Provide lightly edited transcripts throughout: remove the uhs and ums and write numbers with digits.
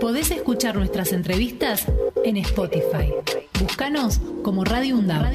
Podés escuchar nuestras entrevistas en Spotify. Búscanos como Radio UNDAV.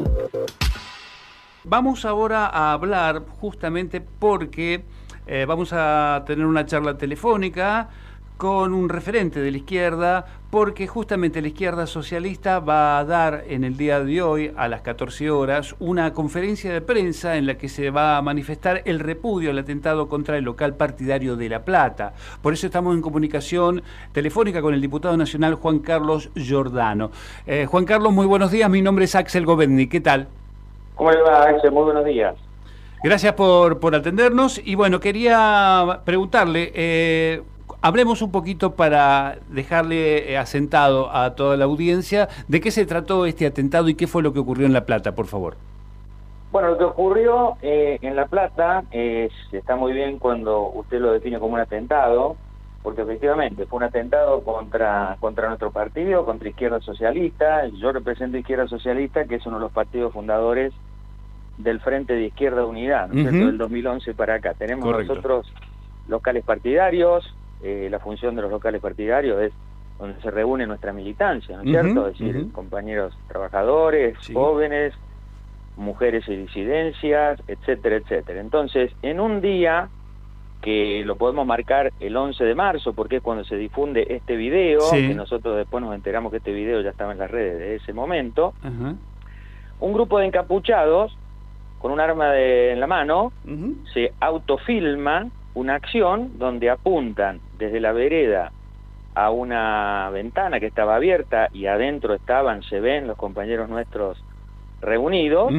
Vamos ahora a hablar justamente porque vamos a tener una charla telefónica con un referente de la izquierda, porque justamente la izquierda socialista va a dar en el día de hoy, a las 14 horas, una conferencia de prensa en la que se va a manifestar el repudio al atentado contra el local partidario de La Plata. Por eso estamos en comunicación telefónica con el diputado nacional Juan Carlos Giordano. Juan Carlos, muy buenos días, mi nombre es Axel Govedny, ¿qué tal? ¿Cómo le va, Axel? Muy buenos días. Gracias por atendernos y bueno, quería preguntarle... hablemos un poquito para dejarle asentado a toda la audiencia de qué se trató este atentado y qué fue lo que ocurrió en La Plata, por favor. Bueno, lo que ocurrió en La Plata está muy bien cuando usted lo define como un atentado, porque efectivamente fue un atentado contra nuestro partido, contra Izquierda Socialista. Yo represento Izquierda Socialista, que es uno de los partidos fundadores del Frente de Izquierda Unidad, ¿no es cierto? Del 2011 para acá. Tenemos nosotros locales partidarios. La función de los locales partidarios es donde se reúne nuestra militancia, ¿no es cierto? Es decir, compañeros trabajadores, jóvenes, mujeres y disidencias, etcétera, etcétera. Entonces, en un día que lo podemos marcar el 11 de marzo, porque es cuando se difunde este video, que nosotros después nos enteramos que este video ya estaba en las redes de ese momento, un grupo de encapuchados con un arma en la mano se autofilma una acción donde apuntan desde la vereda a una ventana que estaba abierta y adentro se ven los compañeros nuestros reunidos.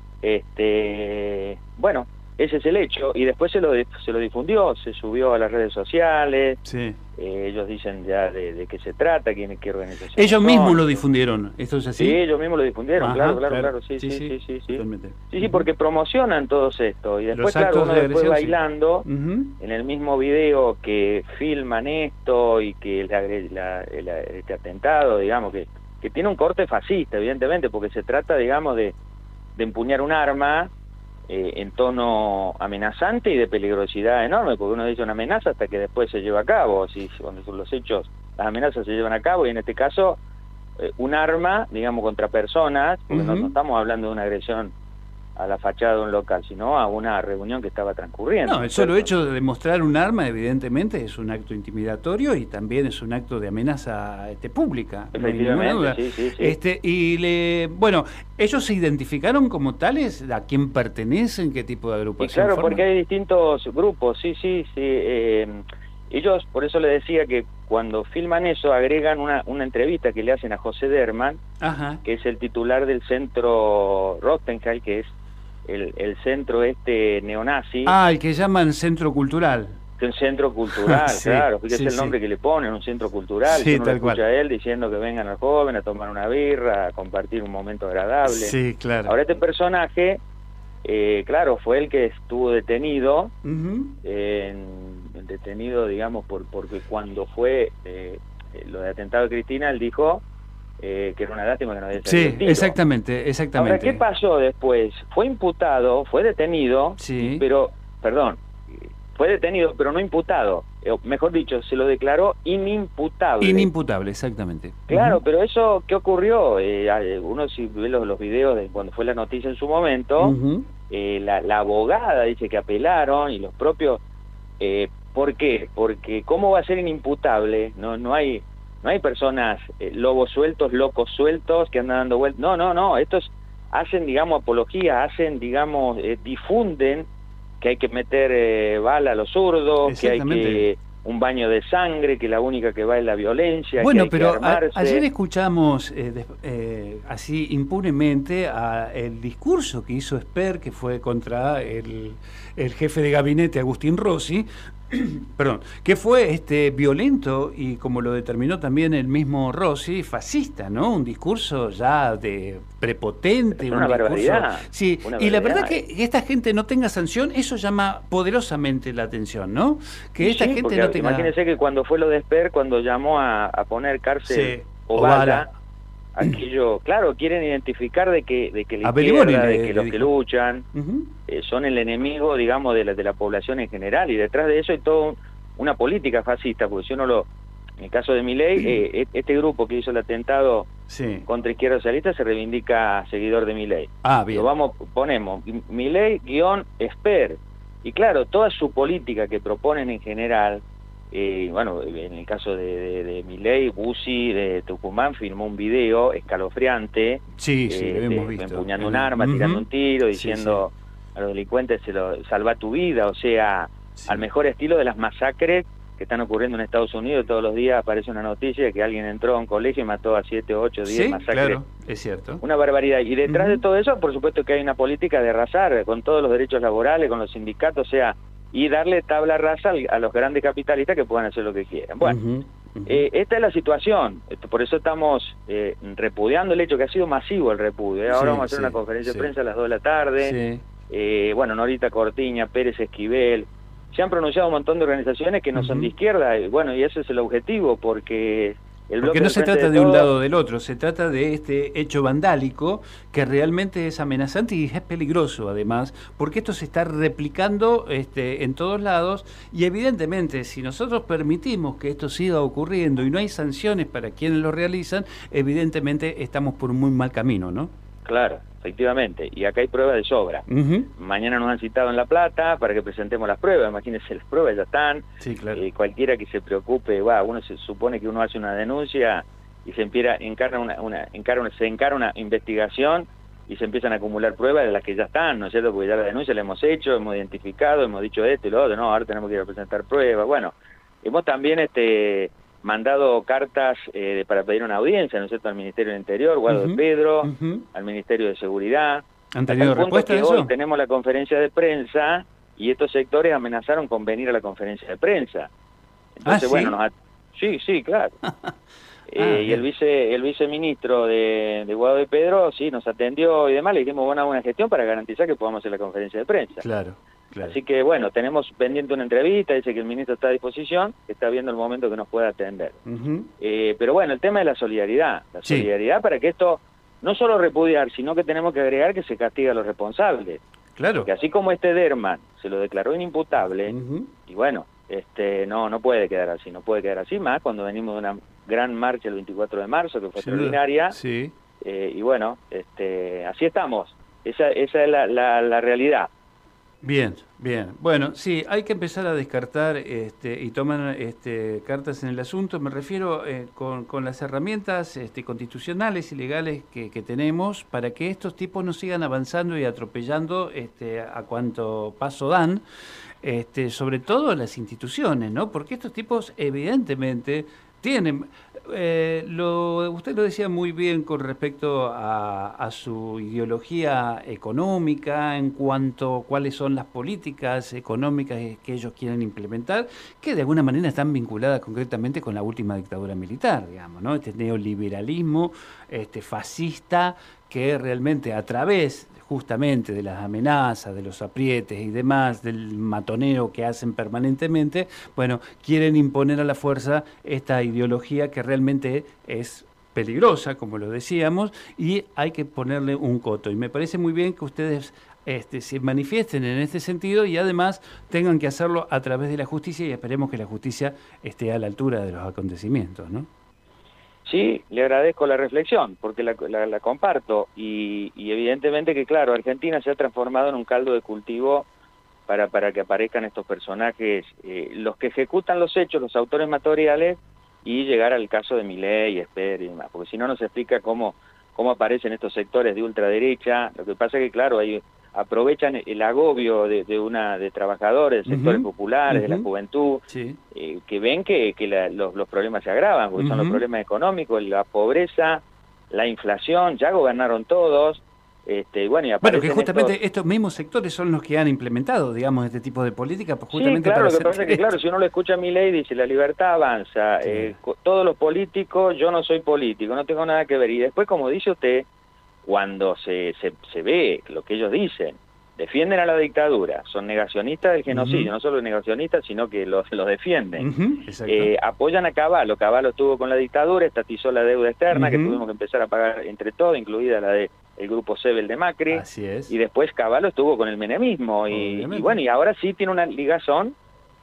Bueno, ese es el hecho, y después se lo difundió, se subió a las redes sociales. Ellos dicen ya de qué se trata, qué organización. Ellos mismos lo difundieron, ¿esto es así? Sí, ellos mismos lo difundieron, claro, sí, porque promocionan todo esto, y después, claro, uno después bailando, en el mismo video que filman esto, y que este atentado, digamos, que tiene un corte fascista, evidentemente, porque se trata, digamos, de empuñar un arma, en tono amenazante y de peligrosidad enorme, porque uno dice una amenaza hasta que después se lleva a cabo, cuando son los hechos, las amenazas se llevan a cabo, y en este caso un arma, digamos, contra personas, porque no estamos hablando de una agresión a la fachada de un local, sino a una reunión que estaba transcurriendo. No, el solo hecho de mostrar un arma, evidentemente, es un acto intimidatorio y también es un acto de amenaza pública. Efectivamente, sí. Bueno, ¿ellos se identificaron como tales? ¿A quién pertenecen? ¿Qué tipo de agrupación forman? Claro, porque hay distintos grupos, ellos, por eso le decía que cuando filman eso, agregan una entrevista que le hacen a José Derman, que es el titular del centro Rotenheim, que es el centro neonazi. El que llaman Centro Cultural. Un centro cultural, claro, porque es el nombre que le ponen, un centro cultural. Uno lo escucha a él diciendo que vengan al joven a tomar una birra, a compartir un momento agradable. Sí, claro. Ahora, este personaje, claro, fue el que estuvo detenido, digamos, porque cuando fue lo de atentado de Cristina, él dijo que era una lástima que no había salido el tiro. Exactamente. Ahora, ¿qué pasó después? Fue imputado, fue detenido, fue detenido, pero no imputado. Mejor dicho, se lo declaró inimputable. Inimputable, exactamente. Claro, pero eso, ¿qué ocurrió? Uno si ve los videos de cuando fue la noticia en su momento, la abogada dice que apelaron, y los propios... ¿Por qué? Porque ¿cómo va a ser inimputable? No hay personas, lobos sueltos, locos sueltos, que andan dando vueltas. No, estos hacen, digamos, apología, digamos, difunden que hay que meter bala a los zurdos, que hay que un baño de sangre, que la única que va es la violencia. Bueno, que pero armarse. Ayer escuchamos así impunemente el discurso que hizo Esper, que fue contra el jefe de gabinete, Agustín Rossi, perdón, que fue violento y, como lo determinó también el mismo Rossi, fascista, ¿no? Un discurso ya de prepotente, una barbaridad. Sí, y la verdad que esta gente no tenga sanción, eso llama poderosamente la atención, ¿no? Que esta gente no tenga... Imagínense que cuando fue lo de Esper, cuando llamó a poner cárcel o bala, aquello, claro, quieren identificar de que la izquierda, de que los que luchan son el enemigo, digamos, de la población en general, y detrás de eso hay toda una política fascista, porque si uno En el caso de Milei, este grupo que hizo el atentado contra Izquierda Socialista se reivindica seguidor de Milei. Bien. Ponemos Milei-Esper. Y claro, toda su política que proponen en general, bueno, en el caso de Milei, Bussi de Tucumán filmó un video escalofriante, lo hemos visto, empuñando un arma, tirando un tiro, diciendo a los delincuentes salva tu vida, o sea, al mejor estilo de las masacres que están ocurriendo en Estados Unidos. Todos los días aparece una noticia de que alguien entró a un colegio y mató a 7, 8, 10 masacres. Claro, es cierto. Una barbaridad. Y detrás de todo eso, por supuesto que hay una política de arrasar con todos los derechos laborales, con los sindicatos, o sea, y darle tabla rasa a los grandes capitalistas que puedan hacer lo que quieran. Bueno, esta es la situación. Por eso estamos repudiando el hecho que ha sido masivo el repudio. Ahora vamos a hacer una conferencia de prensa a las 2 de la tarde. Bueno, Norita Cortiña, Pérez Esquivel, se han pronunciado un montón de organizaciones que no son de izquierda, y bueno, y ese es el objetivo, porque porque no se trata de un lado o del otro, se trata de este hecho vandálico que realmente es amenazante y es peligroso además, porque esto se está replicando en todos lados, y evidentemente si nosotros permitimos que esto siga ocurriendo y no hay sanciones para quienes lo realizan, evidentemente estamos por un muy mal camino, ¿no? Claro, efectivamente, y acá hay pruebas de sobra. Mañana nos han citado en La Plata para que presentemos las pruebas. Imagínense, las pruebas ya están. Sí, claro. Cualquiera que se preocupe, uno se supone que uno hace una denuncia y se encara una investigación y se empiezan a acumular pruebas de las que ya están, ¿no es cierto? Porque ya la denuncia la hemos hecho, hemos identificado, hemos dicho esto y lo otro, no, ahora tenemos que ir a presentar pruebas. Bueno, hemos también mandado cartas para pedir una audiencia, ¿no es cierto?, al Ministerio del Interior, Guado de Pedro, al Ministerio de Seguridad. ¿Han tenido respuesta a eso? Hoy tenemos la conferencia de prensa y estos sectores amenazaron con venir a la conferencia de prensa. Entonces, bueno, sí, claro. Y el viceministro de Guado de Pedro, nos atendió y demás, le dijimos, buena gestión para garantizar que podamos hacer la conferencia de prensa. Claro. Así que bueno, tenemos pendiente una entrevista, dice que el ministro está a disposición, que está viendo el momento que nos pueda atender. Pero bueno, el tema es la solidaridad para que esto no solo repudiar, sino que tenemos que agregar que se castiga a los responsables. Claro. Que así como Derman se lo declaró inimputable, y bueno, no puede quedar así, más cuando venimos de una gran marcha el 24 de marzo, que fue extraordinaria, y bueno, así estamos, esa es la realidad. Bien. Bueno, sí, hay que empezar a descartar y tomar cartas en el asunto. Me refiero con las herramientas constitucionales y legales que tenemos para que estos tipos no sigan avanzando y atropellando a cuanto paso dan, sobre todo las instituciones, ¿no? Porque estos tipos evidentemente tienen... usted lo decía muy bien con respecto a su ideología económica en cuanto a cuáles son las políticas económicas que ellos quieren implementar, que de alguna manera están vinculadas concretamente con la última dictadura militar, digamos, ¿no? Este neoliberalismo fascista que realmente a través justamente de las amenazas, de los aprietes y demás, del matoneo que hacen permanentemente, bueno, quieren imponer a la fuerza esta ideología que realmente es peligrosa, como lo decíamos, y hay que ponerle un coto. Y me parece muy bien que ustedes se manifiesten en este sentido y además tengan que hacerlo a través de la justicia, y esperemos que la justicia esté a la altura de los acontecimientos, ¿no? Sí, le agradezco la reflexión, porque la comparto, y evidentemente que, claro, Argentina se ha transformado en un caldo de cultivo para que aparezcan estos personajes, los que ejecutan los hechos, los autores materiales, y llegar al caso de Milei, Esper y demás, porque si no se explica cómo aparecen estos sectores de ultraderecha. Lo que pasa es que, claro, aprovechan el agobio de trabajadores, de sectores populares, de la juventud, que ven que los problemas se agravan, porque son los problemas económicos, la pobreza, la inflación, ya gobernaron todos, bueno, que justamente estos mismos sectores son los que han implementado, digamos, este tipo de política, pues justamente claro, lo que pasa es que, claro, si uno lo escucha a Milei, dice, la libertad avanza, todos los políticos, yo no soy político, no tengo nada que ver, y después, como dice usted, cuando se ve lo que ellos dicen, defienden a la dictadura, son negacionistas del genocidio, no solo negacionistas, sino que los defienden. Apoyan a Cavallo estuvo con la dictadura, estatizó la deuda externa, que tuvimos que empezar a pagar entre todos, incluida la del grupo Sebel de Macri. Así es. Y después Cavallo estuvo con el menemismo, y bueno, y ahora sí tiene una ligazón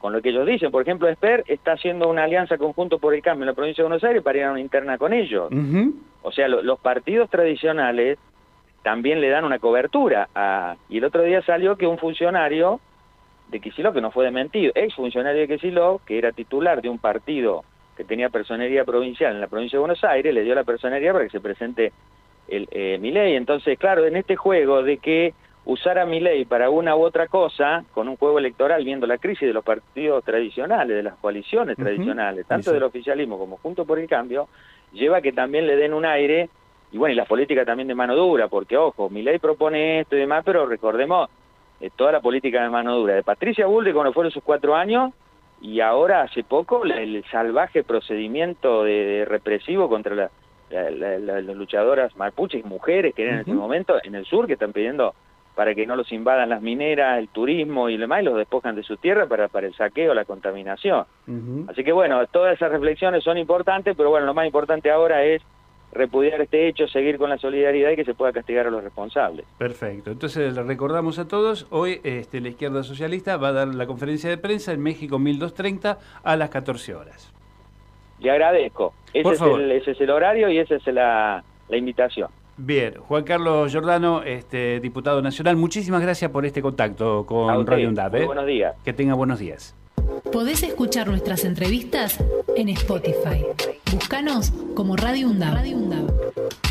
con lo que ellos dicen. Por ejemplo, Esper está haciendo una alianza conjunto por el cambio en la provincia de Buenos Aires para ir a una interna con ellos. O sea, los partidos tradicionales también le dan una cobertura. Y el otro día salió que un funcionario de Kicillof, que no fue desmentido, ex funcionario de Kicillof, que era titular de un partido que tenía personería provincial en la provincia de Buenos Aires, le dio la personería para que se presente Milei. Entonces, claro, en este juego de que usar a Milei para una u otra cosa, con un juego electoral, viendo la crisis de los partidos tradicionales, de las coaliciones tradicionales, tanto del oficialismo como Juntos por el Cambio, lleva a que también le den un aire, y bueno, y la política también de mano dura, porque ojo, Milei propone esto y demás, pero recordemos toda la política de mano dura, de Patricia Bullrich cuando fueron sus 4 años, y ahora hace poco el salvaje procedimiento de represivo contra las luchadoras mapuches, mujeres que eran en ese momento en el sur, que están pidiendo para que no los invadan las mineras, el turismo y demás, y los despojan de su tierra para el saqueo, la contaminación. Así que bueno, todas esas reflexiones son importantes, pero bueno, lo más importante ahora es repudiar este hecho, seguir con la solidaridad y que se pueda castigar a los responsables. Perfecto. Entonces le recordamos a todos, hoy la izquierda socialista va a dar la conferencia de prensa en México 1230 a las 14 horas. Le agradezco. Ese es el horario y esa es la invitación. Bien, Juan Carlos Giordano, diputado nacional, muchísimas gracias por este contacto con Radio UNDAB. Muy buenos días. Que tenga buenos días. Podés escuchar nuestras entrevistas en Spotify. Búscanos como Radio UNDAB.